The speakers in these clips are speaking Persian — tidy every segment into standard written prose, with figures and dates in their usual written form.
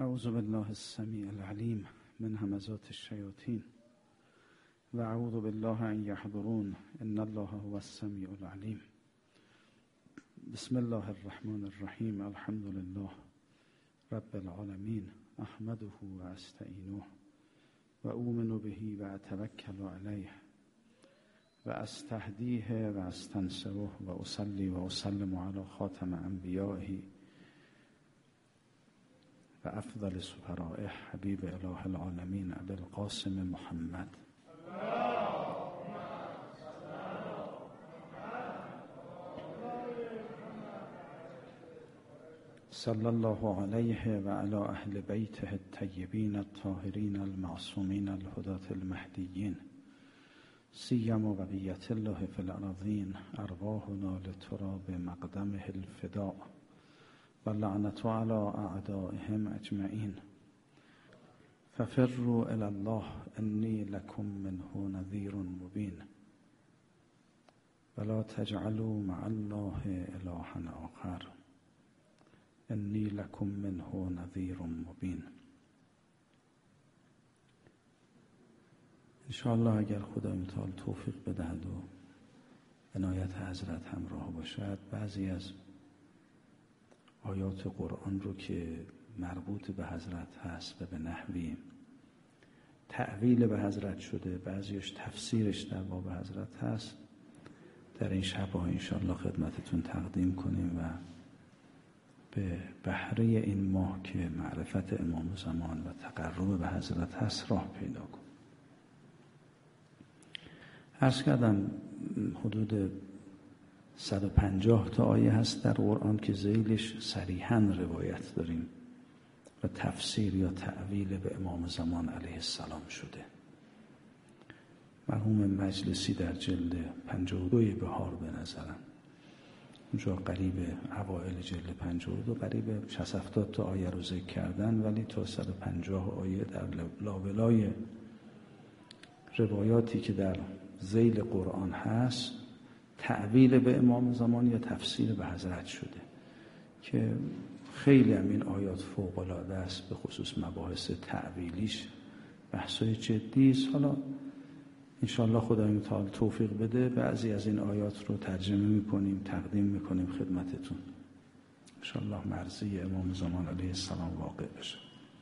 اعوذ بالله السمیع العلیم من همزات الشیاطین و اعوذ بالله ان یحضرون ان الله هو السمیع العلیم. بسم الله الرحمن الرحیم. الحمد لله رب العالمین احمده و استعینه و اؤمن به و اتوکل علیه و استهدیه و استنصره و اصلی و اسلم علی خاتم انبیائه و افضل سفرائه حبیب اله العالمین ابی القاسم محمد صلی الله علیه و علی اهل بیته الطیبین الطاهرین المعصومین الهداة المهدیین سیما بقیة الله فی الارضین ارواحنا لتراب مقدمه الفداء و لعنت علی اعدائهم اجمعین ففروا الی الله انی لکم منه نذیر مبین ولا تجعلوا مع الله الها آخر انی لکم منه نذیر مبین. انشاءالله اگر خدای متعال توفیق بدهد و عنایت حضرت همراه باشد، بعضی از آیات قرآن رو که مربوط به حضرت هست و به نحوی تأویل به حضرت شده، بعضیش تفسیرش در باب حضرت هست، در این شب‌ها انشاءالله خدمتتون تقدیم کنیم و به بهره این ماه که معرفت امام زمان و تقرب به حضرت هست راه پیدا کنیم. عرض کردم حدود 150 تا آیه هست در قرآن که ذیلش صریحاً روایت داریم و تفسیر یا تأویل به امام زمان علیه السلام شده. مرحوم مجلسی در جلد 52 بهار به نظرم اونجا قریب اوائل جلد 52 قریب 60-70 تا آیه رو ذکر کردن، ولی تا 150 آیه در لابلای روایاتی که در ذیل قرآن هست تأویل به امام زمان یا تفسیر به حضرت شده که خیلی هم این آیات فوق‌العاده است، به خصوص مباحث تأویلیش بحثای جدی است. حالا انشاءالله خدای متعال توفیق بده بعضی از این آیات رو ترجمه میکنیم، تقدیم میکنیم خدمتتون، انشاءالله مرضی امام زمان علیه السلام واقع بشه.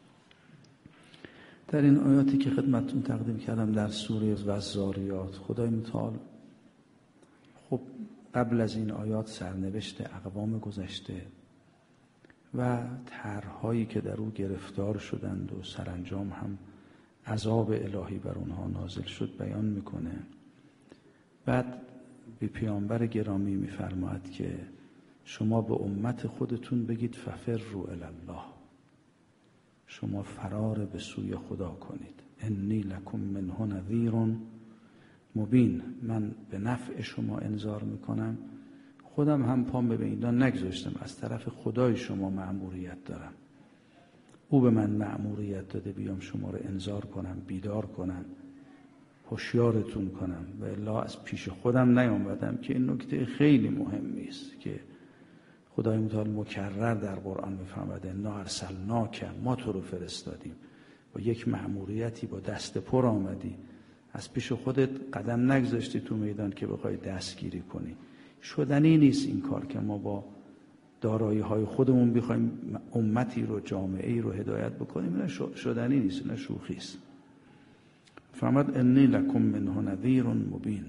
در این آیاتی که خدمتتون تقدیم کردم در سوره الذاریات، خدای متعال خب قبل از این آیات سرنوشت اقوام گذشته و طرح‌هایی که در او گرفتار شدند و سرانجام هم عذاب الهی بر اونها نازل شد بیان میکنه. بعد به پیامبر گرامی میفرماید که شما به امت خودتون بگید ففروا الی الله، شما فرار به سوی خدا کنید. انی لکم منه نذیر مبین، من به نفع شما انذار میکنم، خودم هم پام به میدان نگذاشتم، از طرف خدای شما مأموریت دارم، او به من مأموریت داده بیام شما رو انذار کنم، بیدار کنم، هوشیارتون کنم، و الا از پیش خودم نیامدم. که این نکته خیلی مهمی است که خدای متعال مکرر در قرآن میفرماید انا ارسلناک، ما تو رو فرستادیم، با یک مأموریتی با دست پر آمدی، از پیش خودت قدم نگذاشتی تو میدان که بخوای دستگیری کنی. شدنی نیست این کار که ما با دارایی های خودمون بخوایم امتی رو، جامعه‌ای رو هدایت بکنیم. نه شدنی نیست، نه شوخی است. فرمود انی لکم منه نذیر مبین.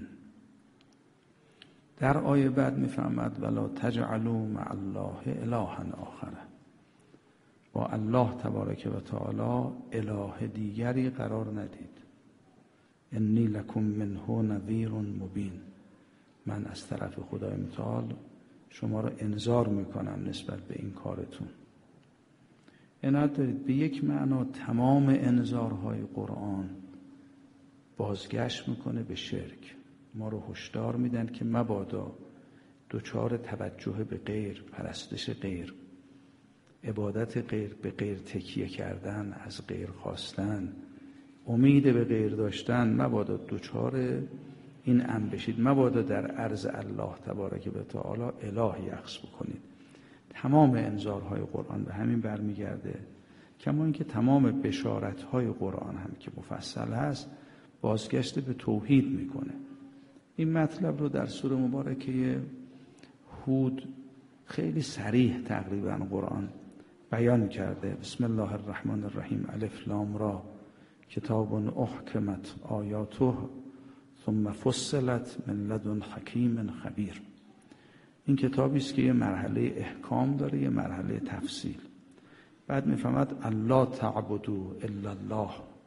در آیه بعد میفرماد ولا تجعلوا مع الله الها آخر، با الله تبارک و تعالی اله دیگری قرار ندید. انی لکم منه نذیر مبین، من از طرف خدای متعال شما را انذار میکنم نسبت به این کارتون. عنایت دارید به یک معنا تمام انذارهای قرآن بازگشت میکنه به شرک. ما رو هشدار میدن که مبادا دچار توجه به غیر، پرستش غیر، عبادت غیر، به غیر تکیه کردن، از غیر خواستن، امید به غیر داشتن، مبادا دچار این امر بشید، مبادا در عرض الله تبارک و تعالی اله یخس بکنید. تمام انذارهای قرآن به همین برمیگرده کما اینکه تمام بشارت‌های قرآن هم که مفصل هست بازگشت به توحید میکنه. این مطلب رو در سوره مبارکه هود خیلی صریح تقریبا قرآن بیان کرده. بسم الله الرحمن الرحیم الف لام را کتاب احکمت آیاته ثم فصلت من لدن حکیم خبیر. این کتابی است که یه مرحله احکام داره، یه مرحله تفصیل. بعد میفهمد الله تعبدوا الا الله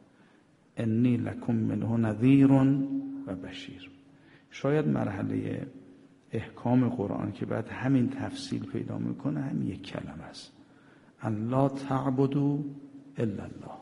انی لکم منه نذیر و بشیر. شاید مرحله احکام قرآن که بعد همین تفصیل پیدا میکنه هم یک کلمه است، الله تعبدوا الا الله،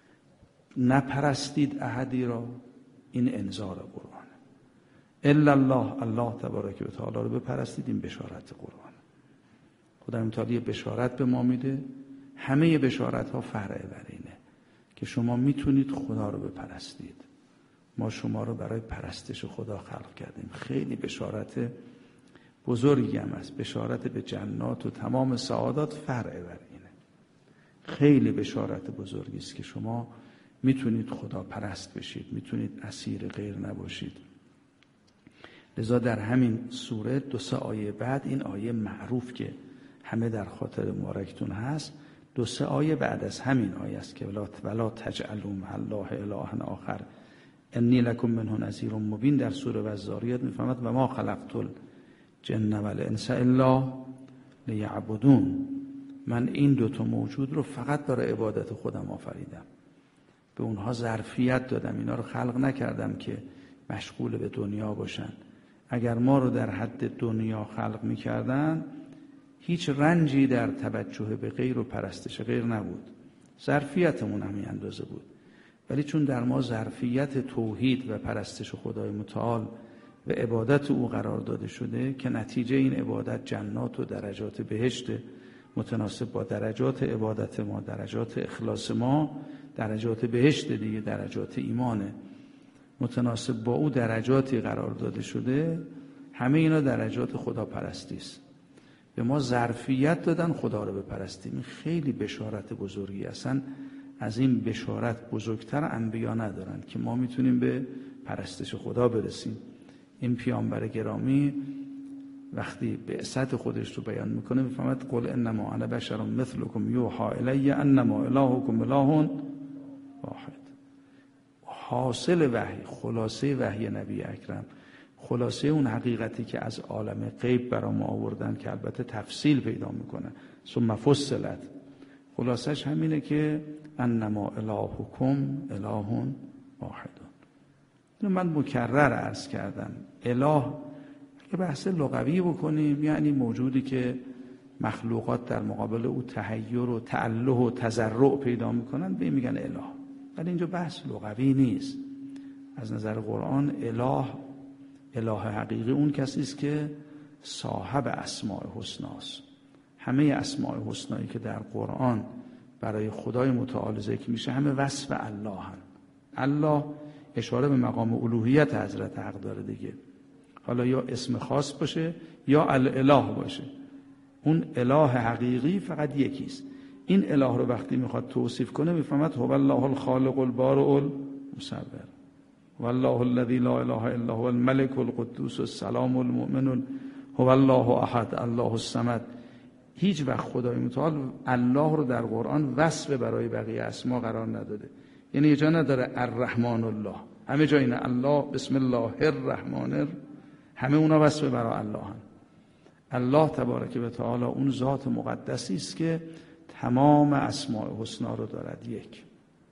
نپرستید احدی را. این انذار قرآن. الا الله، الله تبارک و تعالی رو بپرستید. این بشارت قرآن. خدای متعال یه بشارت به ما میده. همه بشارت ها فرع بر اینه که شما میتونید خدا رو بپرستید. ما شما رو برای پرستش خدا خلق کردیم. خیلی بشارت بزرگی هم است. بشارت به جنات و تمام سعادات فرع بر اینه. خیلی بشارت بزرگی است که شما میتونید خدا پرست بشید، میتونید اسیر غیر نباشید. لذا در همین سوره 2-3 آیه بعد این آیه معروف که همه در خاطر مبارکتون هست، 2-3 آیه بعد از همین آیه است که ولا تجعلوا مع الله الها آخر انی لکم منه نذیر مبین. در سوره والذاریات میفهمد و ما خلقت الجن والانس الا لیعبدون. من این دوتا موجود رو فقط برای عبادت خودم آفریدم، به اونها ظرفیت دادم، اینا رو خلق نکردم که مشغول به دنیا باشن. اگر ما رو در حد دنیا خلق میکردن هیچ رنجی در توجه به غیر و پرستش غیر نبود، ظرفیتمون همین اندازه بود. ولی چون در ما ظرفیت توحید و پرستش خدای متعال و عبادت او قرار داده شده که نتیجه این عبادت جنات و درجات بهشت متناسب با درجات عبادت ما، درجات اخلاص ما، درجات بهشت دیگه، درجات ایمانه، متناسب با او درجاتی قرار داده شده. همه اینا درجات خدا پرستی است. به ما ظرفیت دادن خدا رو بپرستیم. این خیلی بشارت بزرگی. اصلا از این بشارت بزرگتر انبیا ندارن که ما میتونیم به پرستش خدا برسیم. این پیامبر گرامی وقتی بعثت خودش رو بیان میکنه میفهمد قل انما انا بشر مثلکم یوحی الی انما الهکم اله واحد. حاصل وحی، خلاصه وحی نبی اکرم، خلاصه اون حقیقتی که از عالم غیب برای ما آوردن که البته تفصیل پیدا میکنه، ثم فصلت، خلاصش همینه که انما الهکم اله واحد. اینو من مکرر عرض کردم. اله که بحث لغوی بکنیم یعنی موجودی که مخلوقات در مقابل او تحیر و تعله و تضرع پیدا میکنن به میگن اله. ولی اینجا بحث لغوی نیست. از نظر قرآن اله حقیقی اون کسی است که صاحب اسماء حسناست. همه اسماء حسنایی که در قرآن برای خدای متعال ذکر میشه همه وصف الله هم. الله اشاره به مقام الوهیت حضرت حق داره دیگه. حالا یا اسم خاص باشه یا الاله باشه. اون اله حقیقی فقط یکیست. این اله رو وقتی میخواد توصیف کنه میفهمد هو الله الخالق البارئ المصور والله الذی لا اله الا هو الملك القدوس السلام المؤمن هو الله احد الله الصمد. هیچ وقت خدای متعال الله رو در قرآن وصف برای بقیه اسما قرار نداده. یعنی یه جا نداره الرحمن الله، همه جا اینه الله بسم الله الرحمن همه اونا وصف برای الله هم. الله تبارک و تعالی اون ذات مقدسی است که تمام اسماء حسنا رو دارد یک،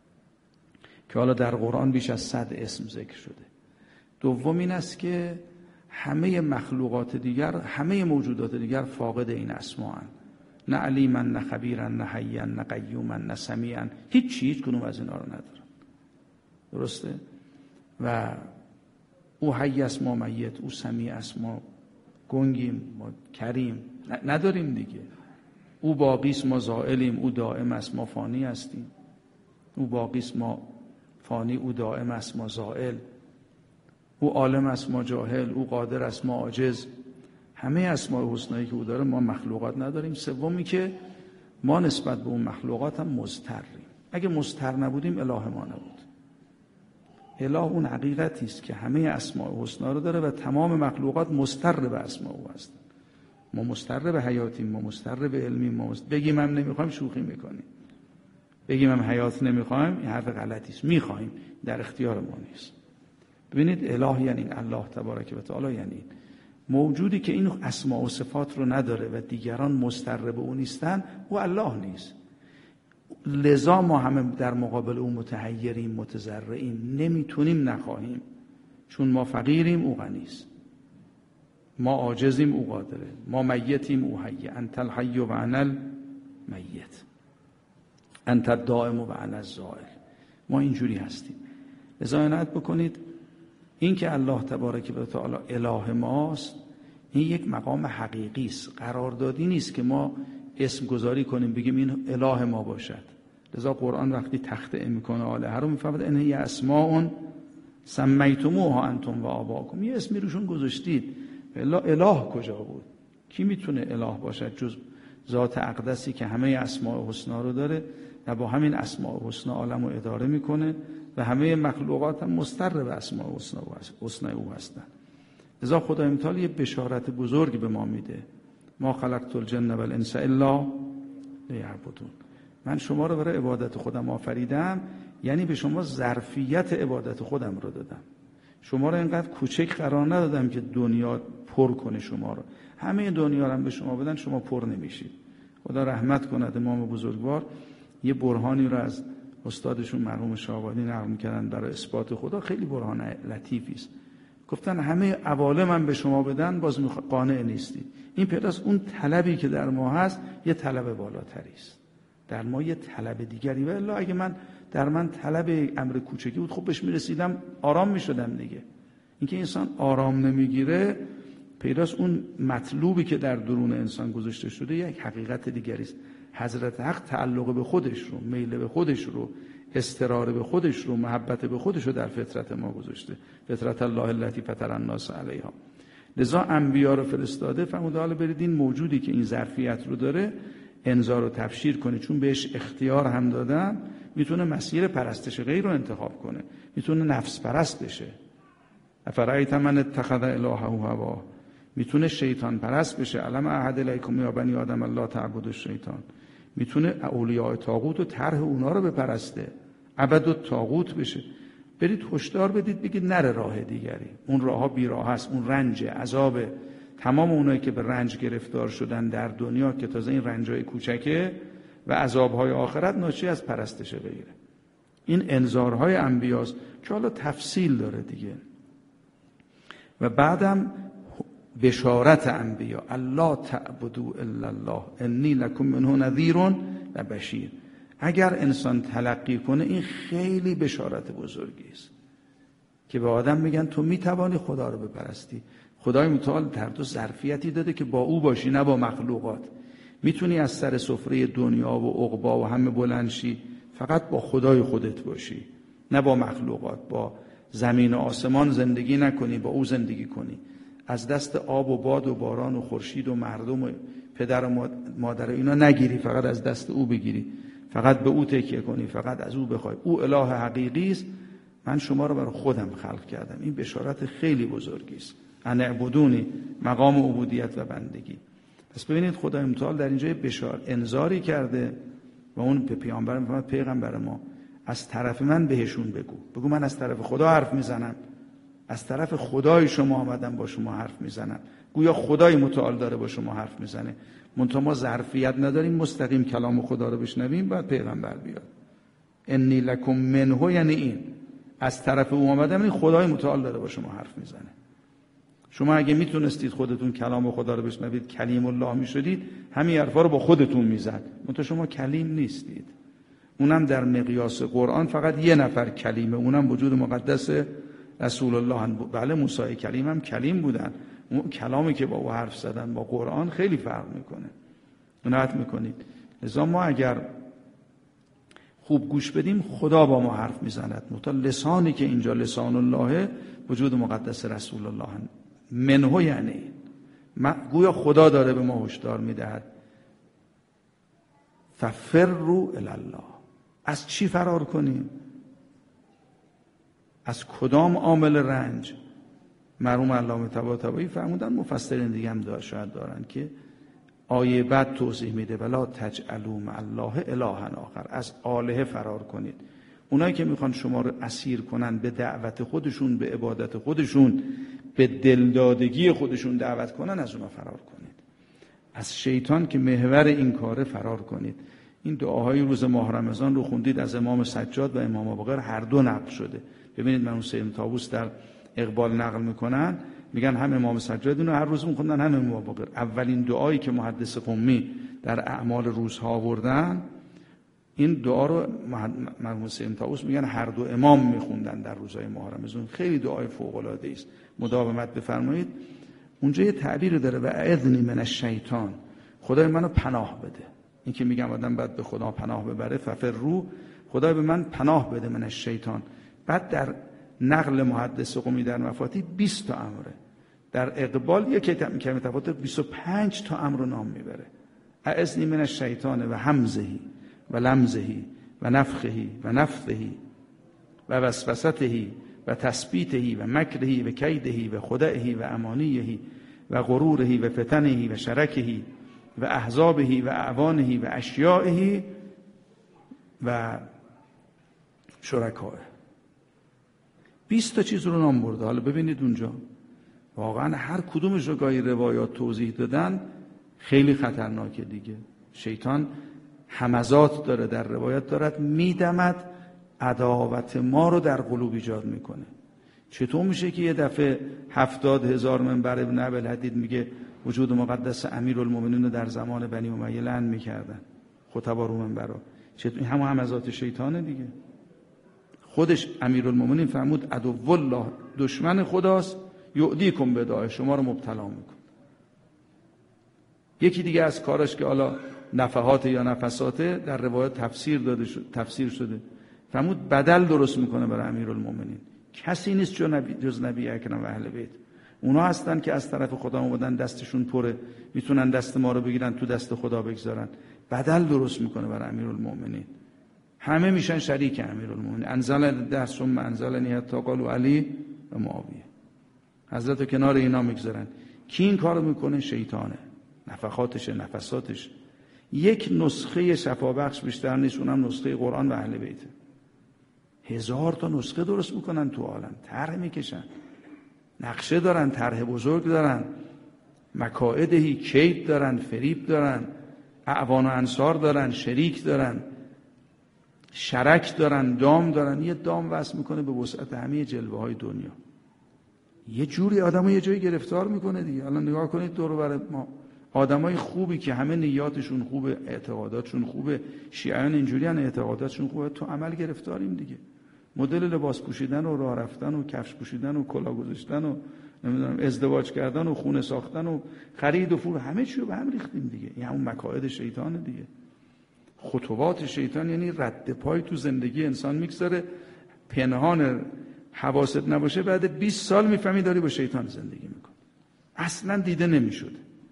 که حالا در قرآن بیش از 100 اسم ذکر شده. دوم این است که همه مخلوقات دیگر، همه موجودات دیگر فاقد این اسماء هستند. نه علیما نه خبیرا نه حیا نه قیوما نه سمیعا، هیچ کنون از اینا رو ندارن. درسته؟ و او حی است ما میت، او سمیع است ما گنگیم، ما کریم نداریم دیگه. او باقی است ما زائلیم، او دائم است ما فانی هستیم. او باقی است ما فانی، او دائم است ما زائل. او عالم است ما جاهل، او قادر است ما عاجز. همه اسماء حسنایی که او داره ما مخلوقات نداریم. سومی که ما نسبت به اون مخلوقات هم مضطریم. اگه مضطر نبودیم اله ما نبود. اله اون حقیقتی است که همه اسماء الحسنا رو داره و تمام مخلوقات مضطر به اسماء او هستن. ما مضطر به حیاتیم، ما مضطر به علمیم، ما بگیم هم نمیخوایم شوخی میکنیم، بگیم هم حیات نمیخوایم، این حرف غلطی است. میخوایم، در اختیار ما نیست. ببینید اله یعنی الله تبارک و تعالی، یعنی موجودی که این اسماء و صفات رو نداره و دیگران مضطر به اون نیستن، او الله نیست. لذا ما همه در مقابل او متحیریم، متضرعیم، نمیتونیم نخواهیم، چون ما فقیریم او غنیست، ما عاجزیم او قادره، ما میتیم او حی، انت الحی و انا المیت، انت الدائم و انا الزائل. ما اینجوری هستیم. لذا عنایت بکنید این که الله تبارک و تعالی اله ماست، این یک مقام حقیقی است، قراردادی نیست که ما اسم گذاری کنیم بگیم این اله ما باشد. لذا قرآن وقتی تخطئه میکنه الهه رو میفهمد ان هی اسماء سمیتموها انتم و آباکم، یه اسمی روشون گذاشتید. اله کجا بود؟ کی میتونه اله باشد جز ذات اقدسی که همه اسماء الحسنا رو داره و با همین اسماء الحسنا عالم رو اداره میکنه و همه مخلوقات هم مضطر به اسماء الحسنا او هستن. لذا خدای متعال یه بشارت بزرگ به ما میده: ما خلقت الجن و الانس الا لیعبدون. من شما رو برای عبادت خودم آفریدم، یعنی به شما ظرفیت عبادت خودم رو دادم. شما رو اینقدر کوچک قرار ندادم که دنیا پر کنه شما رو. همه دنیا رو هم به شما بدن شما پر نمیشید. خدا رحمت کند امام بزرگوار یه برهانی رو از استادشون مرحوم شاه‌آبادی نقل می‌کردن برای اثبات خدا، خیلی برهان لطیفی است. گفتن همه عوالم هم به شما بدن باز قانع نیستید. این پیداست اون طلبی که در ما هست یه طلب بالاتری است. در ما یه طلب دیگری، و الا اگه در من طلب امر کوچکی بود خب بهش میرسیدم آرام میشدم دیگه. اینکه انسان آرام نمیگیره پیداست اون مطلوبی که در درون انسان گذاشته شده یک حقیقت دیگری است. حضرت حق تعلق به خودش رو، میل به خودش رو، استرار به خودش رو، محبت به خودش رو در فطرت ما گذاشته. فطرت الله التي فطر الناس علیها. لذا انبیا رو فرستاده فرموده حالا برید این موجودی که این ظرفیت رو داره انذار و تبشیر کنه، چون بهش اختیار هم دادن. میتونه مسیر پرستش غیر رو انتخاب کنه، میتونه نفس پرست بشه. افرایت من اتخذ الهه هواه، میتونه شیطان پرست بشه. علم احد الیکم یا بنی آدم الله تعبدوا الشیطان. میتونه اولیاء طاغوت و طرح اونا رو بپرسته، عبد الطاغوت بشه. برید هشدار بدید بگید نره راه دیگری، اون راهها بیراه است، اون رنج عذاب تمام اونایی که به رنج گرفتار شدن در دنیا که تازه این رنجای کوچکه و عذابهای آخرت ناشی از پرستش غیره. این انذارهای انبیاست که حالا تفصیل داره دیگه. و بعدم بشارت انبیا: الله تعبدوا الا الله انی لکم منه نذیر و بشیر. اگر انسان تلقی کنه این خیلی بشارت بزرگی است که به آدم میگن تو میتوانی خدا رو بپرستی. خدای متعال در تو ظرفیتی داده که با او باشی نه با مخلوقات. میتونی از سر سفره دنیا و عقبا و همه بلند شی، فقط با خدای خودت باشی نه با مخلوقات. با زمین و آسمان زندگی نکنی، با او زندگی کنی. از دست آب و باد و باران و خورشید و مردم و پدر و مادر اینا نگیری، فقط از دست او بگیری، فقط به او تکیه کنی، فقط از او بخوای. او اله حقیقی است. من شما رو برای خودم خلق کردم. این بشارت خیلی بزرگی است. ان اعبدونی، مقام عبودیت و بندگی. پس ببینید خدای متعال در اینجا انذاری کرده و اون به پیامبر میگه پیغمبر ما از طرف من بهشون بگو من از طرف خدا حرف میزنم، از طرف خدای شما آمدم با شما حرف میزنم. گویا خدای متعال داره با شما حرف میزنه، منتها ما ظرفیت نداریم مستقیم کلام خدا رو بشنویم، بعد پیغمبر بیاد. انی لکم منه، یعنی این از طرف او آمدم، این خدای متعال داره با شما حرف میزنه. شما اگه میتونستید خودتون کلام خدا رو بشنوید کلیم الله میشدید، همین حرفا رو با خودتون میزد، منتها شما کلیم نیستید. اونم در مقیاس قرآن فقط یه نفر کلیمه، اونم وجود مقدس رسول الله. بله موسی کلیم هم کلیم بودن، اون کلامی که با او حرف زدن با قرآن خیلی فرق میکنه. عنایت میکنید. لذا ما اگر خوب گوش بدیم خدا با ما حرف میزند. منتها لسانی که اینجا لسان الله وجود مقدس رسول الله منه، یعنی گویا خدا داره به ما هشدار میدهد ففروا الی الله. از چی فرار کنیم؟ از کدام عامل رنج؟ مرحوم علامه طباطبایی فرمودن، مفسرین دیگه هم شاید دارن که آیه بعد توضیح میده ولا تجعلوا مع الله الها آخر. از آلهه فرار کنید. اونایی که میخوان شما رو اسیر کنن، به دعوت خودشون، به عبادت خودشون، به دلدادگی خودشون دعوت کنن، از اونا فرار کنید. از شیطان که محور این کاره فرار کنید. این دعاهای روز ماه رمضان رو خوندید از امام سجاد و امام باقر، هر دو نقل شده. ببینید مرحوم سید طاووس در اقبال نقل میکنن، میگن هم امام سجاد اینو هر روز میخوندن، هم امام باقر. اولین دعایی که محدث قمی در اعمال روزها آوردن، این دعا رو مرحوم سید طاووس میگن هر دو امام میخوندن در روزهای ماه رمضان. خیلی دعای فوق العاده است، مداومت بفرمایید. اونجا یه تعبیر داره، و اعذنی من الشیطان، خدای منو پناه بده. این که میگم آدم باید به خدا پناه ببره، ففروا، خدای به من پناه بده من الشیطان. بعد در نقل محدث قمی در مفاتیح 20 تا امره، در اقبال یک کلمه تفاوت 25 تا امر نام میبره. اعذنی من الشیطان و همزه و لمزه و نفخه و نفثه و وسوسته و تثبیته و مکره و کیده و خدعه و امانیه و غروره و فتنه و شرکه و احزابه و اعوانه و اشیائه و شرکائه. 20 تا چیز رو نام برده. حالا ببینید اونجا واقعا هر کدومش رو گاهی روایات توضیح دادن خیلی خطرناکه دیگه. شیطان همزات داره، در روایت دارد میدمد، عداوت ما رو در قلوب ایجاد میکنه. چطور میشه که یه دفعه 70,000 منبر ابن ابوالحدید میگه وجود مقدس امیرالمومنین رو در زمان بنی امیه لعن میکردن خطبا رو منبرا؟ چطور؟ این همه همزات شیطانه دیگه. خودش امیرالمومنین فرمود عدو الله، دشمن خداست، یعدیکم بدعا، شما رو مبتلا میکن. یکی دیگه از کاراش که حالا نفحات یا نفساته در روایت تفسیر شده، فرمود بدل درست میکنه برای امیرالمومنین. کسی نیست جز نبی اکرم و اهل بیت. اونا هستن که از طرف خدا اومدن، دستشون پره، میتونن دست ما رو بگیرن تو دست خدا بگذارن. بدل درست میکنه برای امیرالمومنین. همه میشن شریک امیرالمومنین. انزل در ثم انزلنی حتی قالوا علی و معاویه. حضرت رو کنار اینا میگذارن. کی این کارو میکنه؟ شیطانه. نفخاتش، نفساتش. یک نسخه شفابخش بیشتر نیست، اونم نسخه قرآن و اهل بیت. 1000 تا نسخه درست میکنن تو عالم، طرح میکشن، نقشه دارن، طرح بزرگ دارن، مکائدهی، کید دارن، فریب دارن، اعوان و انصار دارن، شریک دارن، شرک دارن، دام دارن. یه دام وصل میکنه به وسعت همه جلوه های دنیا. یه جوری آدمو یه جایی گرفتار میکنه دیگه. الان نگاه کنید دور و بر ما، آدمای خوبی که همه نیاتشون خوبه، اعتقاداتشون خوبه، شیعیان اینجوری ان اعتقاداتشون خوبه، تو عمل گرفتاریم دیگه. مدل لباس پوشیدن و راه رفتن و کفش پوشیدن و کلاه گذاشتن و نمیدونم ازدواج کردن و خونه ساختن و خرید و فروش، همه چی رو به هم ریختیم دیگه. این همون مکائد شیطانه دیگه. خطوات شیطان یعنی رد پای تو زندگی انسان میگذاره، پنهان، حواست نباشه، بعد 20 سال میفهمی داری با شیطان زندگی میکنی، اصلا دیده نمیشده.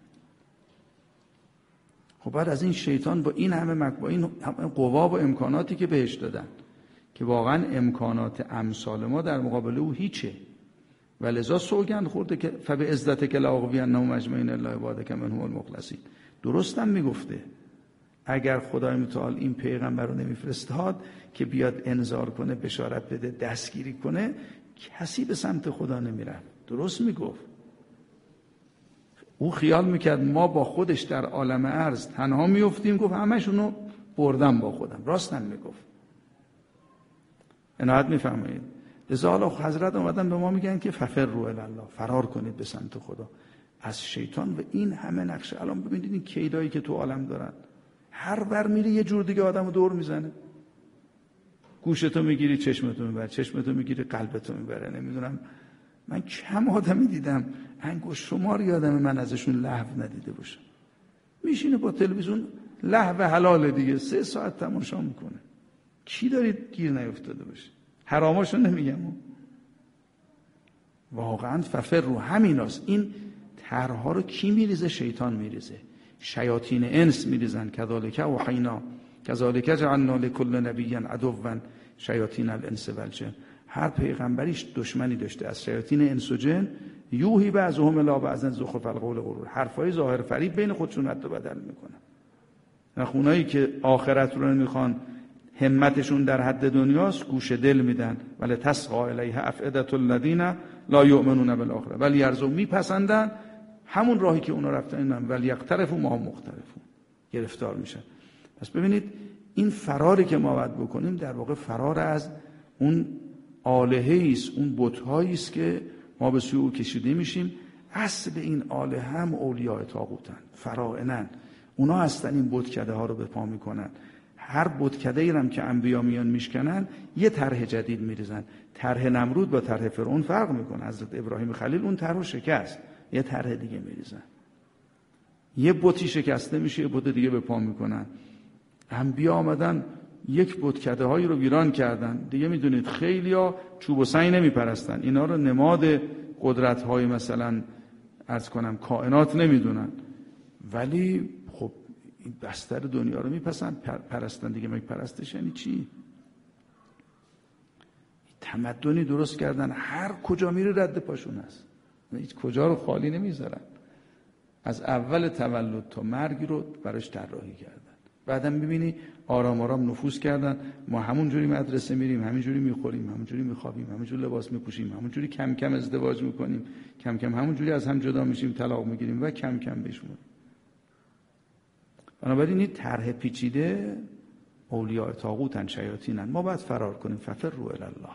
خب بعد از این شیطان با این همه با این قوا و امکاناتی که بهش دادن، که واقعا امکانات امثال ما در مقابل او هیچه، و لذا سوگند خورده که فبعزتک لاغوینهم اجمعین الا عبادک منهم المخلصین. درستم میگفته اگر خدای متعال این پیغمبر رو نمیفرستاد که بیاد انذار کنه، بشارت بده، دستگیری کنه، کسی به سمت خدا نمیرفت. درست میگفت. او خیال میکرد ما با خودش در عالم ارض تنها میفتیم، گفت همشونو بردم با خودم. راستم میگفت. عنایت میفرمایید. لذا حالا حضرت اومدن به ما میگن که ففروا الی الله، فرار کنید به سمت خدا از شیطان. و این همه نقشه. الان ببینید این کیدایی که تو عالم دارن، هر بر میری یه جور دیگه آدمو دور میزنه. گوشتو میگیری چشمتو میبره، چشمتو میگیری قلبتو میبره. نمیدونم من کم آدمی دیدم انگشت شمار یادم من ازشون لهو ندیده باشم. میشینه با تلویزیون لهو حلال دیگه 3 ساعت تماشا میکنه. کی دارید گیر نیفتاده باشه؟ حراماشو نمیگم. واقعا ففر رو همیناست. این طرح‌ها رو کی میریزه؟ شیطان میریزه. شیاطین انس میریزن. کذالک اوحینا کذالک جعلنا لكل نبی عدوا شیاطین الانس والجن. هر پیغمبریش دشمنی داشته از شیاطین انس و جن. یوحی بعضهم الی بعض زخرف القول غرور. حرفای ظاهر فریب بین خودشون رد و بدل میکنن. اونایی که آخرت رو نمیخوان، همتشون در حد دنیاست، گوش دل میدن. ولی تسقى الیها افئدة الذین لا یؤمنون بالآخرة. ولی یرزو میپسندن همون راهی که اونا رفتن، ولی یقترفوا ما هم مقترفون، گرفتار میشن. پس ببینید این فراری که ما باید بکنیم در واقع فرار از اون آلهه‌ای است، اون بت‌هایی است که ما به سوی او کشیده میشیم. اصل این آلهه هم اولیاء طاغوتن، فراعنن. اونا هستن این بتکده ها رو به پا میکنن. هر بتکده‌ای هم که انبیا میان میشکنن یه طرح جدید میریزن. طرح نمرود با طرح فرعون فرق میکنه. حضرت ابراهیم خلیل اون طرح رو شکست، یه طرح دیگه میریزن. یه بتی شکسته میشه، یه بت دیگه به پا میکنن. انبیا آمدن یک بتکده هایی رو ویران کردن. دیگه میدونید خیلیا چوب و سنگ نمیپرستن، اینا رو نماد قدرت های مثلا عرض کنم کائنات نمیدونن، ولی خب این بستر دنیا رو پرستن دیگه. مگه پرستش یعنی چی؟ تمدنی درست کردن، هر کجا میره رد پاشون هست، هیچ کجا رو خالی نمیذارن. از اول تولد تا مرگ رو براش طراحی کردن. بعدم میبینی آرام آرام نفوذ کردن. ما همون جوری مدرسه میریم، همین جوری میخوریم، همون جوری میخوابیم، همون جوری لباس میپوشیم، همون جوری کم کم ازدواج میکنیم، کم کم همون جوری از هم جدا میشیم، طلاق میگیریم و کم کم بشمونیم. بنابراین این طرح پیچیده اولیاء طاغوتن، شیاطینن. ما باید فرار کنیم. ففروا الی الله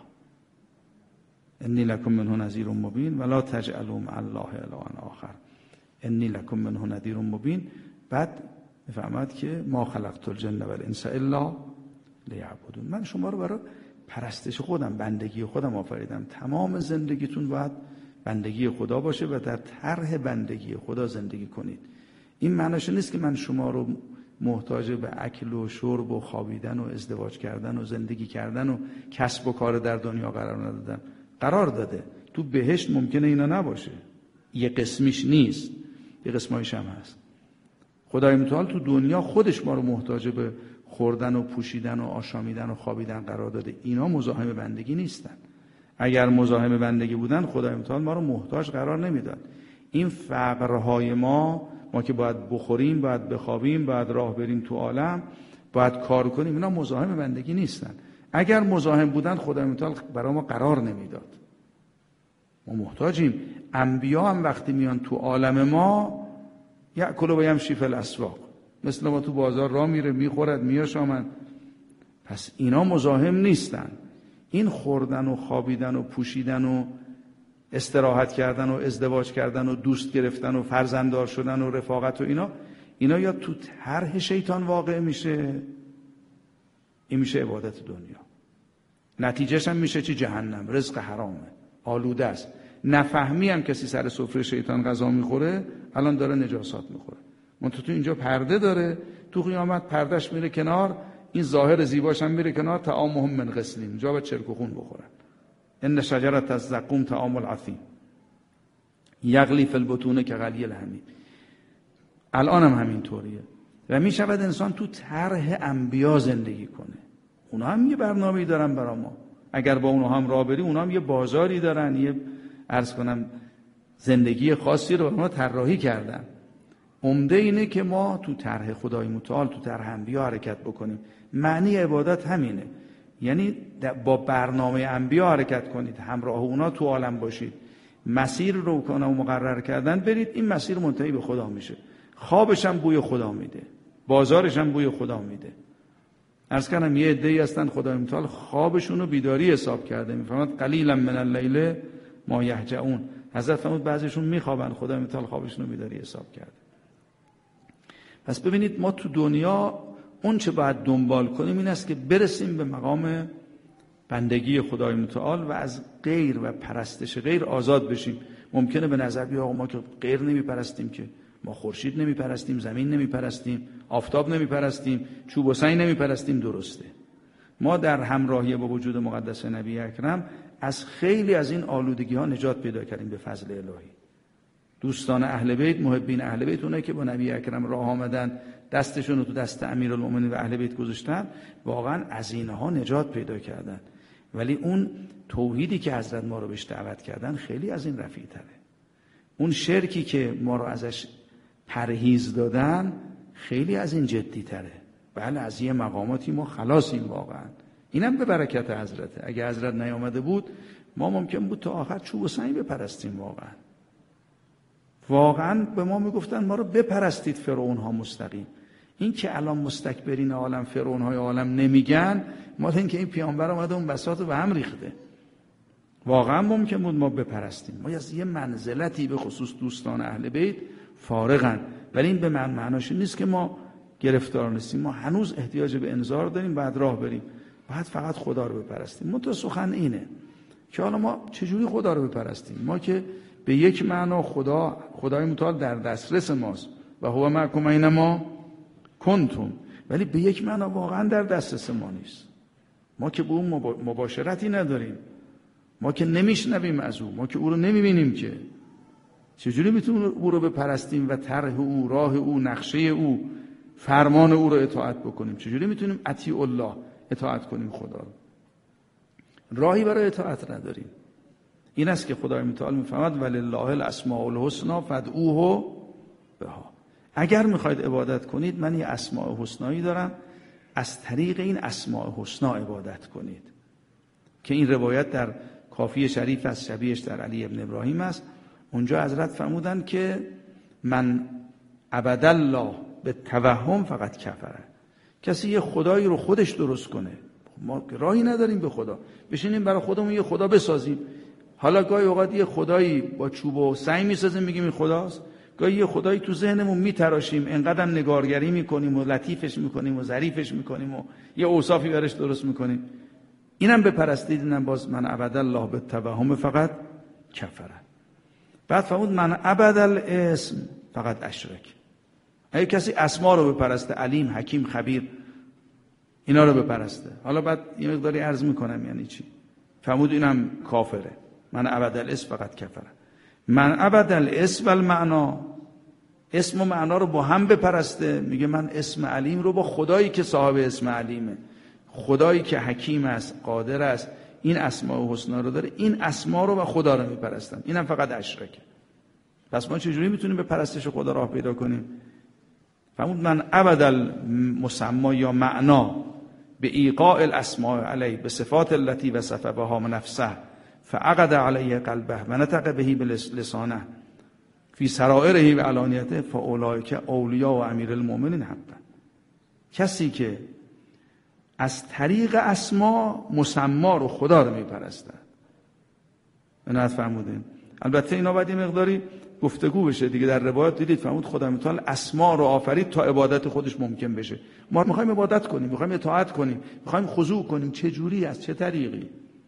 انی لکم منه نذیر مبین ولا تجعلوا مع الله الها آخر انی لکم منه نذیر مبین. بعد میفهمد که ما خلقت الجن والانس الا لیعبدون. من شما رو برای پرستش خودم، بندگی خودم آفریدم. تمام زندگیتون باید بندگی خدا باشه و در طرح بندگی خدا زندگی کنید. این معناش نیست که من شما رو محتاج به اکل و شرب و خوابیدن و ازدواج کردن و زندگی کردن و کسب و کار در دنیا قرار ندادم. قرار داده. تو بهشت ممکنه اینا نباشه، یه قسمیش نیست، یه قسمایش هم هست. خدای متعال تو دنیا خودش ما رو محتاج به خوردن و پوشیدن و آشامیدن و خوابیدن قرار داده. اینا مزاحم بندگی نیستن. اگر مزاحم بندگی بودن خدای متعال ما رو محتاج قرار نمیداد. این فقرهای ما که باید بخوریم، باید بخوابیم، باید راه بریم تو عالم، باید کار کنیم، اینا مزاحم بندگی نیستن. اگر مزاحم بودن خدای متعال برای ما قرار نمیداد. ما محتاجیم. انبیا هم وقتی میان تو عالم ما یأکل و یمشی فی الاسواق، مثل ما تو بازار راه میره، میخورد، میاشامد. پس اینا مزاحم نیستن. این خوردن و خوابیدن و پوشیدن و استراحت کردن و ازدواج کردن و دوست گرفتن و فرزنددار شدن و رفاقت و اینا یا تو طرح شیطان واقع میشه، این میشه عبادت دنیا. نتیجهش هم میشه چی؟ جهنم. رزق حرامه، آلوده است. نفهمی هم کسی سر سفره شیطان غذا میخوره، الان داره نجاسات میخوره. تو اینجا پرده داره، تو قیامت پردهش میره کنار، این ظاهر زیباش هم میره کنار. طعامهم من غسلین، اونجا با چرک و خون بخورن. ان شجره الزقوم طعام العظیم یغلی فی البطون کغلی الحمیم. الان هم همینطوریه و میشود انسان تو طرح انبیا زندگی کنه. اونا هم یه برنامه‌ای دارن برای ما. اگر با اونا هم راه بریم، اونا هم یه بازاری دارن، یه عرض کنم زندگی خاصی رو برای ما طراحی کردن. عمده اینه که ما تو طرح خدای متعال، تو طرح انبیا حرکت بکنیم. معنی عبادت همینه، یعنی با برنامه انبیا حرکت کنید، همراه اونا تو عالم باشید، مسیر رو که اونا مقرر کردن برید. این مسیر منتهی به خدا میشه. خوابش هم بوی خدا میده، بازارش هم بوی خدا میده. عرض کردم یه عده‌ای هستن خدای متعال خوابشون رو بیداری حساب کرده، میفهمد قلیلا من اللیل ما یهجعون. حضرت فرمود بعضیشون میخوابن، خدای متعال خوابشون رو بیداری حساب کرده. پس ببینید ما تو دنیا اون چه باید دنبال کنیم این است که برسیم به مقام بندگی خدای متعال و از غیر و پرستش غیر آزاد بشیم. ممکنه به نظر بیاد آقا ما که غیر نمیپرستیم، که ما خورشید نمیپرستیم، زمین نمیپرستیم، آفتاب نمیپرستیم، چوب و سنگ نمیپرستیم. درسته، ما در همراهی با وجود مقدس نبی اکرم از خیلی از این آلودگی ها نجات پیدا کردیم به فضل الهی. دوستان اهل بیت، محبین اهل بیت، اونایی که با نبی اکرم راه آمدن، دستشون رو تو دست امیرالمومنین و اهل بیت گذاشتن، واقعا از اینها نجات پیدا کردن. ولی اون توحیدی که حضرت ما رو بهش دعوت کردن خیلی از این رفیع‌تره. اون شرکی که ما رو ازش پرهیز دادن خیلی از این جدی‌تره. بله از یه مقاماتی ما خلاصیم واقعا. اینم به برکت حضرته. اگه حضرت نیامده بود ما ممکن بود تا آخر چوب و سنگ بپرستیم. واقعا به ما میگفتن ما رو بپرستید فرعون ها مستقیم. این که الان مستکبرین عالم فرعون های عالم نمیگن، ما این که این پیامبر اومده اون بساط رو به هم ریخته. واقعا ممکن بود ما بپرستیم. ما از یه منزلتی به خصوص دوستان اهل بیت فارغن، ولی این به معناش نیست که ما گرفتار نیستیم. ما هنوز احتیاج به انذار داریم، بعد راه بریم، بعد فقط خدا رو بپرستیم. منتها سخن اینه که حالا ما چجوری خدا رو بپرستیم؟ ما که به یک معنا خدای متعال در دسترس ماست و هو معکم اینما کنتم، ولی به یک معنا واقعا در دسترس ما نیست. ما که با اون مباشرتی نداریم، ما که نمیشنویم از او، ما که او رو نمیبینیم، که چجوری میتونیم او رو بپرستیم و طرح او، راه او، نقشه او، فرمان او رو اطاعت بکنیم؟ چجوری میتونیم اطیع الله اطاعت کنیم خدا رو؟ راهی برای اطاعت نداریم. این است که خدای متعال میفهمد ولله الاسماء الحسنی فادعوه بها. اگر میخواید عبادت کنید، من یه اسماء حسنایی دارم، از طریق این اسماء حسنا عبادت کنید. که این روایت در کافی شریف از شبیهش در علی ابن ابراهیم است. اونجا حضرت فرمودن که من عبد الله به توهم فقط کفره. کسی یه خدایی رو خودش درست کنه، ما راهی نداریم به خدا، بشینیم برای خودمون یه خدا بسازیم. حالا گاهی اوقات یه خدایی با چوب و سنگ میسازیم میگیم این خداست، گاهی یه خدایی تو ذهنمون میتراشیم، انقدر نگارگری میکنیم و لطیفش میکنیم و ظریفش میکنیم و یه اوصافی برش درست میکنیم. اینم بپرستید، اینم باز من عبد الله به توهم فقط کفره. بعد فرمود من عبد الاسم فقط اشرک. اگه کسی اسما رو بپرسته، علیم، حکیم، خبیر، اینا رو بپرسته، حالا بعد یه مقداری عرض میکنم یعنی چی. فرمود اینم کافره. من عبد الاسم فقط کفره. من عبد الاسم والمعنا، اسم و معنا رو با هم بپرسته، میگه من اسم علیم رو با خدایی که صاحب اسم علیمه، خدایی که حکیم است، قادر است، این اسماء و حسنا رو داره، این اسما رو و خدا رو میپرستم، اینم فقط اشرکه. پس ما چجوری میتونیم به پرستش خدا راه پیدا کنیم؟ فرمود من عبد المسما یا معنا به ایقاع الاسماء علیه به صفات التي وصف بها نفسه فعقد علیه قلبه و نطق به بلسانه فی سرائره و علانیته فاولئک اولیاء و امیر المؤمنین حقا. کسی که از طریق اسما مسما رو خدا رو میپرستن. نه فرمودین. البته اینا باید یه مقداری گفتگو بشه دیگه. در روایات دیدید فرمود خدا متعال اسما رو آفرید تا عبادت خودش ممکن بشه. ما میخوایم عبادت کنیم، میخوایم اطاعت کنیم، میخوایم خضوع کنیم، چه جوری، از چه طریقی؟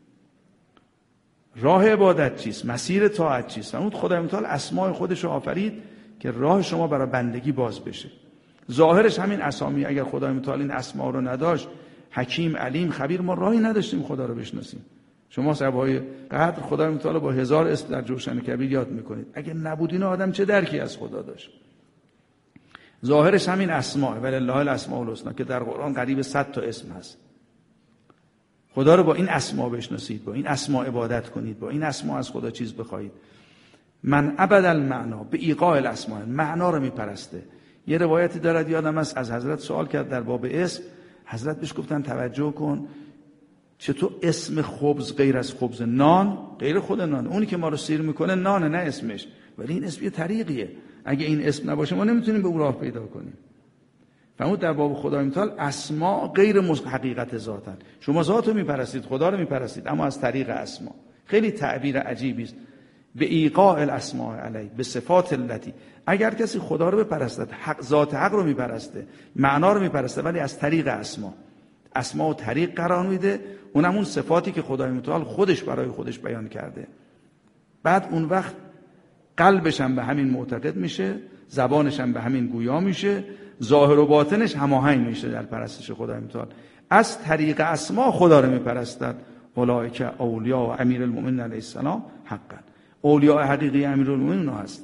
راه عبادت چیست؟ مسیر طاعت چیست؟ فرمود خدا متعال اسماء خودش رو آفرید که راه شما برای بندگی باز بشه. ظاهرش همین اسامی. اگر خدا متعال این اسما رو نداشت، حکیم، علیم، خبیر، ما راهی نداشتیم خدا رو بشناسیم. شما شب‌های قدر خدای متعال با 1000 اسم در جوشن کبیر یاد میکنید. اگه نبود این آدم چه درکی از خدا داشت؟ ظاهرش همین اسماء ولله الاسماء الحسنی که در قرآن قریب 100 تا اسم هست. خدا رو با این اسما بشناسید، با این اسما عبادت کنید، با این اسما از خدا چیز بخواید. من عبد المعنا به ایقاع الاسماء، معنا رو میپرسته. یه روایتی دارد یادم است از حضرت سوال کرد در باب اسم، حضرت بهش گفتن توجه کن چطور اسم خبز غیر از خبز، نان غیر خود نان، اونی که ما رو سیر میکنه نانه نه اسمش، ولی این اسم یه طریقیه، اگه این اسم نباشه ما نمیتونیم به اون راه پیدا کنیم. فرمود در باب خدای متعال اسما غیر حقیقت ذاتن. شما ذات رو میپرستید، خدا رو میپرستید، اما از طریق اسما. خیلی تعبیر عجیبی است. به ایقاع الاسماء علیه به صفات التي. اگر کسی خدا رو بپرستد، حق، ذات حق رو میپرسته، معنا رو میپرسته، ولی از طریق اسما. اسما و طریق قرار میده، اونم اون صفاتی که خدای متعال خودش برای خودش بیان کرده. بعد اون وقت قلبش هم به همین معتقد میشه، زبانش هم به همین گویا میشه، ظاهر و باطنش هماهنگ میشه در پرستش خدای متعال. از طریق اسما خدا رو میپرستد. اولئک اولیاء و امیر المؤمنین علیه السلام حقا. اولیاء حقیقی امیرالمومنین هستند.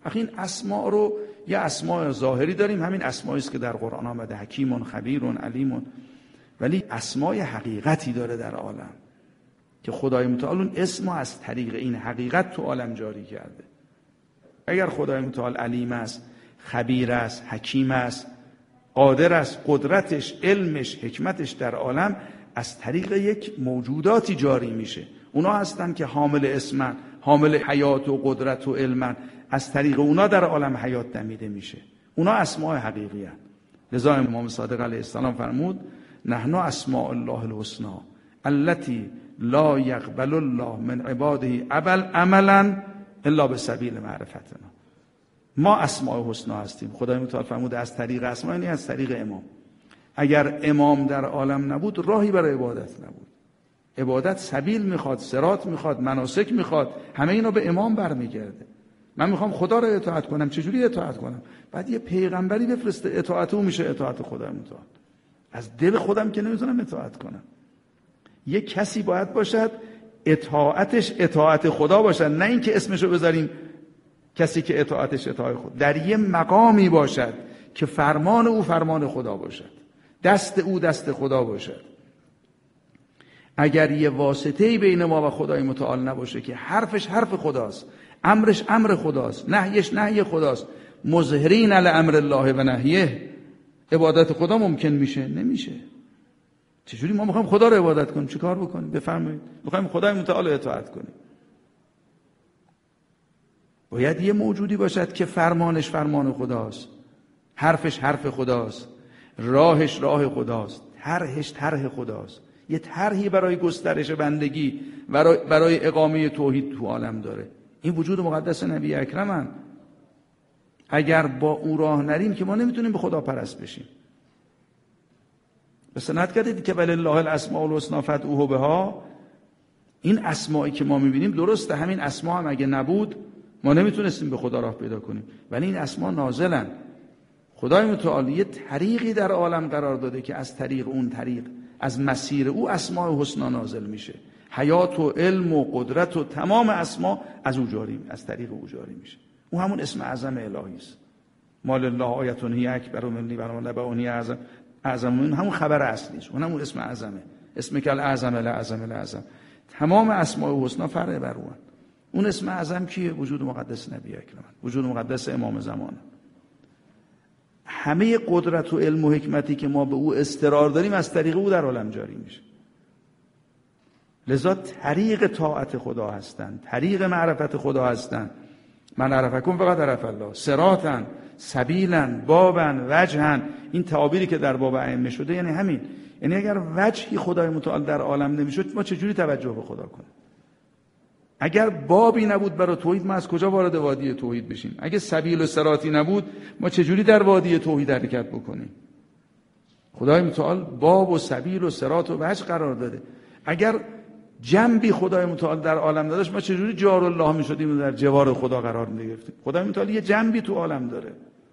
این اسماء رو یه اسماء ظاهری داریم، همین اسمایی است که در قرآن آمده، حکیم، خبیر، علیم، ولی اسمای حقیقتی داره در عالم که خدای متعال اون اسم از طریق این حقیقت تو عالم جاری کرده. اگر خدای متعال علیم است، خبیر است، حکیم است، قادر است، قدرتش، علمش، حکمتش در عالم از طریق یک موجوداتی جاری میشه. اونا هستن که حامل اسمن، حامل حیات و قدرت و علمن، از طریق اونا در عالم حیات دمیده میشه. اونا اسماء حقیقی هستند. لذا امام صادق علیه السلام فرمود نحن اسماء الله الحسنى التي لا يقبل الله من عباده عملا الا بسبیل معرفتنا. ما اسماء حسنا هستیم. خدای متعال فرمود از طریق اسماء، یعنی از طریق امام. اگر امام در عالم نبود راهی برای عبادت نبود. عبادت سبیل میخواد، صراط میخواد، مناسک میخواد، همه اینا به امام برمیگرده. من میخوام خدا رو اطاعت کنم، چجوری اطاعت کنم؟ بعد یه پیغمبری بفرسته، اطاعت او میشه اطاعت خدای متعال. از دل خودم که نمیتونم اطاعت کنم. یه کسی باید باشد اطاعتش اطاعت خدا باشد، نه اینکه اسمشو بذاریم کسی که اطاعتش اطاعت خدا. در یه مقامی باشد که فرمان او فرمان خدا باشد، دست او دست خدا باشد. اگر یه واسطه‌ای بین ما و خدای متعال نباشه که حرفش حرف خداست، امرش امر خداست، نهیش نهی خداست، مظهرین علی امر الله و نهیه، عبادت خدا ممکن میشه؟ نمیشه. چجوری ما میخوایم خدا رو عبادت کنیم؟ چی کار بکنیم؟ بفرمایید. میخوایم خدای متعال رو اطاعت کنیم، باید یه موجودی باشد که فرمانش فرمان خداست، حرفش حرف خداست، راهش راه خداست، طرحش طرح خداست، یه طرحی برای گسترش بندگی، برای اقامه توحید تو عالم داره. این وجود مقدس نبی اکرمن. اگر با اون راه نریم که ما نمیتونیم به خدا پرست بشیم. به سند کردید که ولله الاسماء الحسنی فادعوه بها. این اسمایی که ما میبینیم درسته، همین اسما هم اگه نبود ما نمیتونستیم به خدا راه پیدا کنیم، ولی این اسما نازلن. خدای متعال یه طریقی در عالم قرار داده که از طریق اون طریق، از مسیر او اسماء حسنا نازل میشه. حیات و علم و قدرت و تمام اسما از او جاری، از طریق او جاری میشه. او همون اسم اعظم الهی است. مال الله آیتون هی اکبر منی و نبأنی اعظم من، همون خبر اصلی است. اون همون اسم اعظمه. اسم کل اعظم الاعظم الاعظم. تمام اسماء حسنا فرع بر اون. اون اسم اعظم کیه؟ وجود مقدس نبی اکرم، وجود مقدس امام زمان. همه قدرت و علم و حکمتی که ما به او اضطرار داریم از طریق او در عالم جاری میشه. لذا طریق طاعت خدا هستند، طریق معرفت خدا هستند. من عرفکم فقط عرف الله، صراطا، سبیلا، بابا، وجها. این تعابیری که در باب ائمه شده یعنی همین. یعنی اگر وجهی خدای متعال در عالم نمیشد ما چجوری توجه به خدا کنیم؟ اگر بابی نبود برای توحید ما از کجا وارد وادی توحید بشیم؟ اگه سبیل و صراطی نبود ما چجوری در وادی توحید حرکت بکنیم؟ خدای متعال باب و سبیل و صراط و وجه قرار داده. اگر جنبی خدای متعال در عالم نداشت ما چجوری جار الله میشدیم و در جوار خدا قرار میگرفتیم؟ خدای متعال یه جنبی تو عالم داره.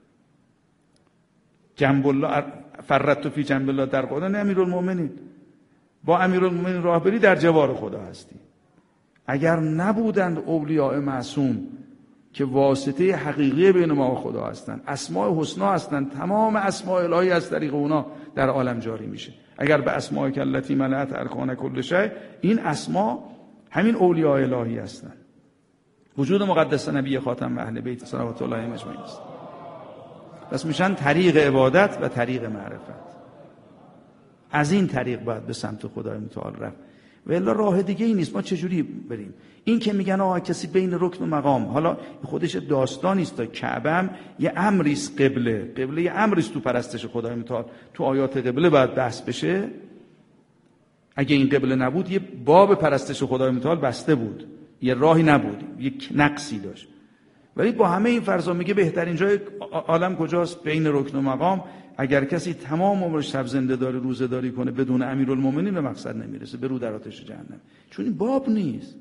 جنب الله فرت فی جنب الله در قرآن امیرالمومنین. با امیرالمومنین راه بری در جوار خدا هستی. اگر نبودند اولیاء معصوم که واسطه حقیقی بین ما و خدا هستند، اسماء حسنا هستند، تمام اسماء الهی از طریق اونا در عالم جاری میشه. اگر به اسماء کلتی ملأت ارکان کل شیء، این اسماء همین اولیاء الهی هستند. وجود مقدس نبی خاتم اهل بیت صلوات الله علیهم اجمعین است. پس میشن طریق عبادت و طریق معرفت. از این طریق باید به سمت خدای متعال رفت و الا راه دیگه ای نیست. ما چجوری بریم؟ این که میگن آقا کسی بین رکن و مقام، حالا خودش داستانی است. تا کعبه هم یه امری است، قبله یه امری است تو پرستش خدای متعال. تو آیات قبله باید بحث بشه. اگه این قبله نبود یه باب پرستش خدای متعال بسته بود، یه راهی نبود، یک نقصی داشت. ولی با همه این فرضا میگه بهترین جای عالم کجاست؟ بین رکن و مقام. اگر کسی تمام عمرش شب زنده داره، روزه داری کنه، بدون امیرالمومنین به مقصد نمیرسه، به رو در آتش جهنم. چون این باب نیست.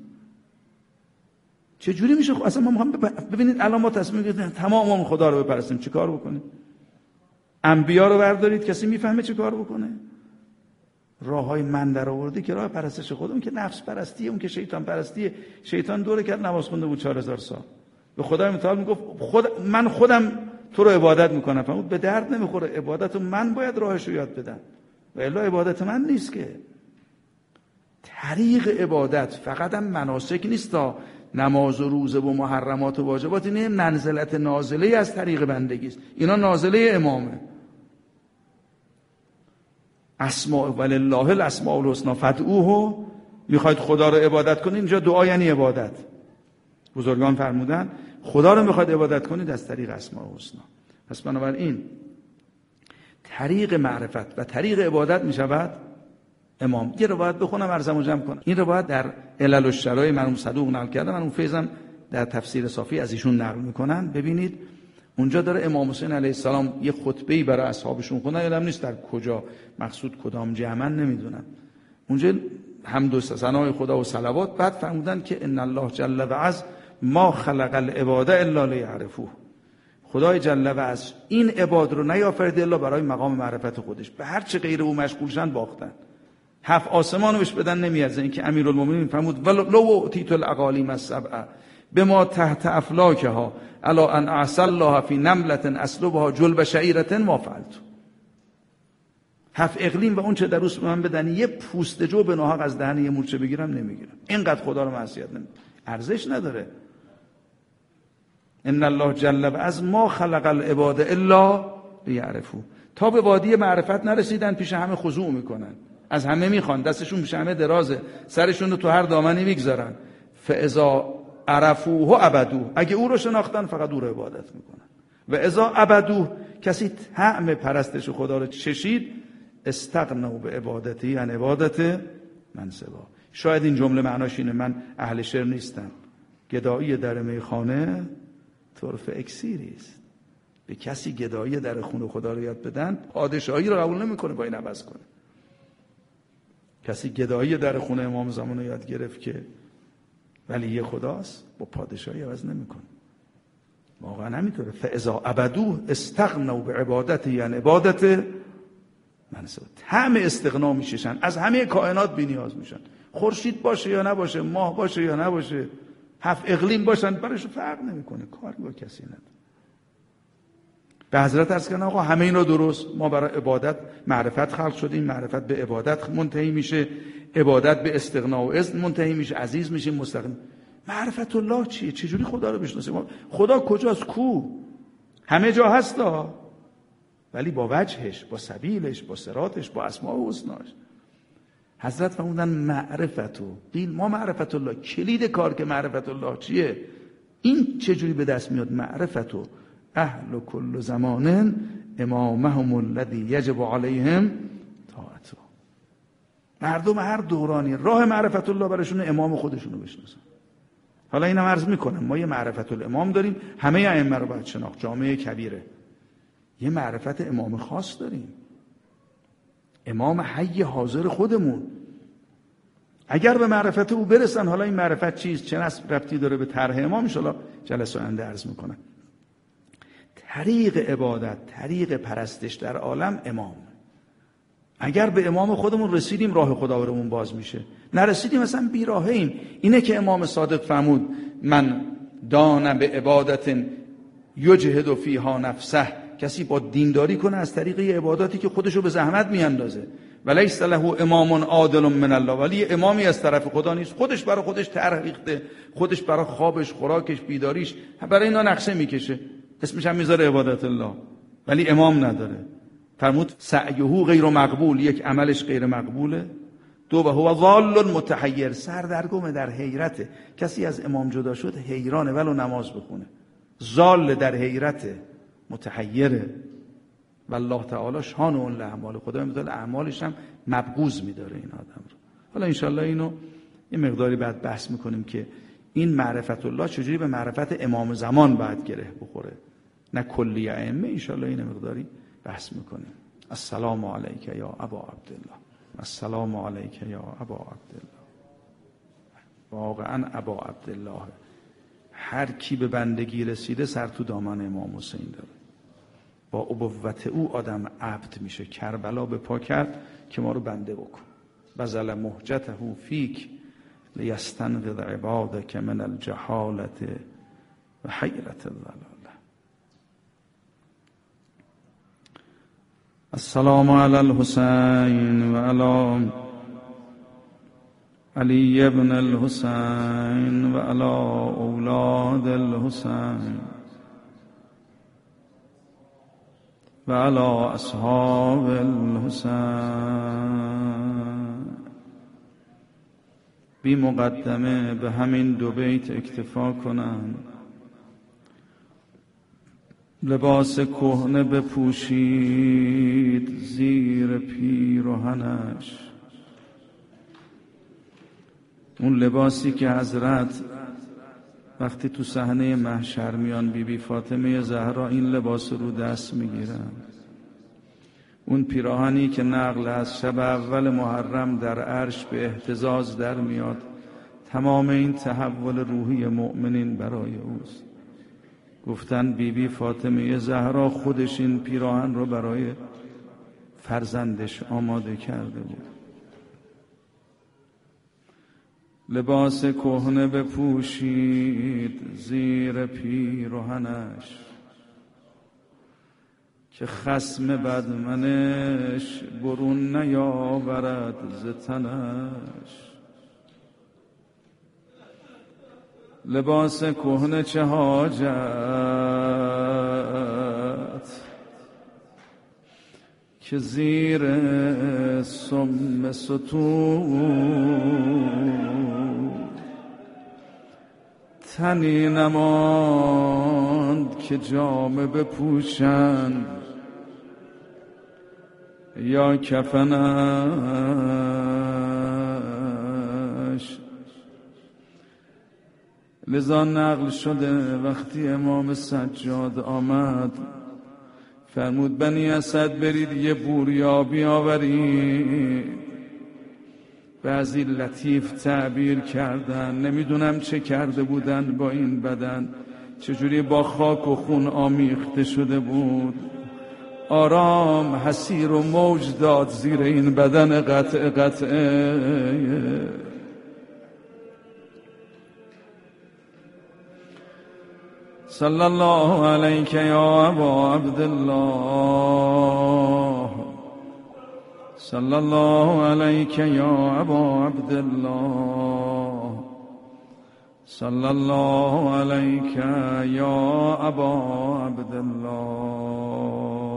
چه جوری میشه؟ اصلا ما میخوام ببینید الان ما تصمیم گرفتیم تمام عمر خدا رو بپرستیم، چیکار بکنیم؟ انبیا رو بردارید، کسی میفهمه چیکار بکنه؟ راههای من در آورده که راه پرستش خدا، اون که نفس پرستیه، اون که شیطان پرستیه. شیطان دوره کرد نماز خونده بود 4000 سال. به خدای متعال میگفت من خودم تو رو عبادت میکنم. فرمود به درد نمیخوره، عبادت من باید راهش رو یاد بدم و الا عبادت من نیست که. طریق عبادت فقط هم مناسک نیست تا نماز و روزه و محرمات و واجبات، اینه منزلت نازله از طریق بندگی است. اینا نازله امامه. اسماء ولله الاسماء الحسنی فادعوه، میخواید خدا رو عبادت کنید، اینجا دعا یعنی عبادت. بزرگان فرمودن خدا رو میخواید عبادت کنید از طریق اسماء الحسنی. پس بنابراین طریق معرفت و طریق عبادت میشود امام. یه روایت بخونم عرضم رو جمع کنم. این روایت در علل الشرایع مرحوم صدوق نقل کردن، من اون فیضم در تفسیر صافی از ایشون نقل میکنن. ببینید اونجا داره امام حسین علیه السلام یه خطبه‌ای برای اصحابشون خوندن، یادم نیست در کجا، مقصود کدام جمعن نمیدونم. اونجا حمد و ثنای خدا و صلوات، بعد فرمودن که ان الله جل و عز ما خلق العباد الا لیعرفوه، خدای جل و عز این عباد رو نیافرده الا برای مقام معرفت خودش. به هر چه غیر او مشغولشن باختن. 7 آسمانو بهش بدن نمیارزه. این که امیرالمومنین فرمود ولو اعطیت الاقالیم السبع بما تحت افلاکها الا ان اعصى الله فی نملة اسلبها جلب شعیرة ما فعلت. 7 اقلیم و اون چه در اوست من بدن یه پوست جو به ناحق از دهن یه مورچه بگیرم نمیگیرم. اینقدر خدا رو معصیت نمیکنه، ارزش نداره. ان الله جل و عز ما خلق العباد الا لیعرفوه. تا به وادی معرفت نرسیدن پیش همه خضوع میکنن، از همه میخوان، دستشون پیش همه درازه، سرشون رو تو هر دامنی میگذارن. فاذا عرفوه عبدوه، اگه او رو شناختن فقط او رو عبادت میکنن. و اذا عبدوه، کسی طعم پرستش خدا رو چشید، استغنوا به عبادتی، یعنی عبادت من سوا. شاید این جمله معناش اینه، من اهل شعر نیستم، گدایی در میخانه طرف اکسیری است. به کسی گدایی در خونه خدا رو یاد بدن، پادشاهی رو قبول نمیکنه با این عوض کنه. کسی گدایی در خونه امام زمان رو یاد گرفت که ولی خداست، با پادشاهی عوض نمیکنه. واقعا همینطوره. فاذا عبدوه استغنوا بعبادته، یعنی عبادت منصب. همه استغنا میشن، از همه کائنات بی‌نیاز میشن. خورشید باشه یا نباشه، ماه باشه یا نباشه، 7 اقلیم باشن، برایش فرق نمیکنه، کار با کسی نداره. به حضرت عرض کردن آقا همه اینا درست، ما برای عبادت معرفت خلق شدیم، معرفت به عبادت منتهی میشه، عبادت به استغنا و اذن منتهی میشه، عزیز میشیم، مستقیم. معرفت الله چیه؟ چجوری خدا رو بشناسیم؟ خدا کجاست؟ کو؟ همه جا هستا، ولی با وجهش، با سبیلش، با صراطش، با اسماء و حسناش. حضرت فرمودن معرفتو قیل ما معرفت الله، کلید کار که معرفت الله چیه؟ این چجوری به دست میاد؟ معرفتو اهل کل زمان امامهم الذی یجب علیهم طاعته. مردم هر دورانی راه معرفت الله براشون امام خودشونو بشناسن. حالا اینم عرض میکنم، ما یه معرفت الامام داریم، همه ائمه رو باید شناخت، جامعه کبیره. یه معرفت امام خاص داریم، امام حی حاضر خودمون. اگر به معرفت او برسن، حالا این معرفت چیست، چه ربطی داره به طرح امام، ان شاءالله جلسه آینده عرض میکنم. طریق عبادت، طریق پرستش در عالم امام. اگر به امام خودمون رسیدیم راه خدا برامون باز میشه، نرسیدیم مثلا بیراهیم. اینه که امام صادق فرمود من دان به عبادت یجهد فیها نفسه، کسی با دینداری کنه از طریق عباداتی که خودشو به زحمت میاندازه. ولیس له امام عادل من الله، ولی امامی از طرف خدا نیست، خودش برای خودش طرح ریخته، خودش برای خوابش، خوراکش، بیداریش برای اینا نقشه میکشه، اسمش هم میذاره عبادت الله، ولی امام نداره. فرمود سعیه غیر مقبول، یک عملش غیر مقبوله. 2 و هو ضال متحیر، سردرگم، در حیرته. کسی از امام جدا شد حیرانه ولو نماز بخونه، ضال، در حیرته، متحیره. والله تعالی شان اون اعمال، خدا میذاره اعمالش هم مبغوض میداره این آدم رو. حالا انشالله اینو یه مقداری بعد بحث میکنیم که این معرفت الله چجوری به معرفت امام زمان باید گره بخوره، نه کلی ائمه. انشالله این مقداری بحث میکنیم. السلام علیک یا ابا عبدالله، السلام علیک یا ابا عبدالله. واقعا ابا عبدالله، هر کی به بندگی رسیده سر تو دامن امام حسین داره. با ابوت او آدم عبد میشه. کربلا به پا کرد که ما رو بنده بکن. بذل مهجته فیک لیستنقذ عبادک من الجهالت و حیرت الضلاله. السلام علی الحسین و علی علی ابن الحسین و علی اولاد الحسین و علی اصحاب الحسین. بی مقدمه به همین 2 بیت اکتفا کنم. لباس کهنه بپوشید زیر پیرهنش، اون لباسی که حضرت وقتی تو صحنه محشر میان بی فاطمه زهرا این لباس رو دست میگیرن، اون پیراهنی که نقل از شب اول محرم در عرش به اهتزاز در میاد، تمام این تحول روحی مؤمنین برای اوست. گفتن بی فاطمه زهرا خودش این پیراهن رو برای فرزندش آماده کرده بود. لباس کهنه بپوشید زیر پیراهنش، که خصم بدمنش برون نیاورد ز تنش. لباس کهنه چه حاجت که زیر سم ستون تنی نماند که جامه بپوشند یا کفنش. لذا نقل شده وقتی امام سجاد آمد فرمود بنی اسد برید یه بوریا بیاورید. بعضی لطیف تعبیر کردن، نمیدونم چه کرده بودن با این بدن، چجوری با خاک و خون آمیخته شده بود. آرام حسیر و موج داد زیر این بدن قطعه. صلی الله علیک یا ابا عبدالله، صلی الله علیک یا ابا عبدالله، صلی الله علیک یا ابا عبدالله.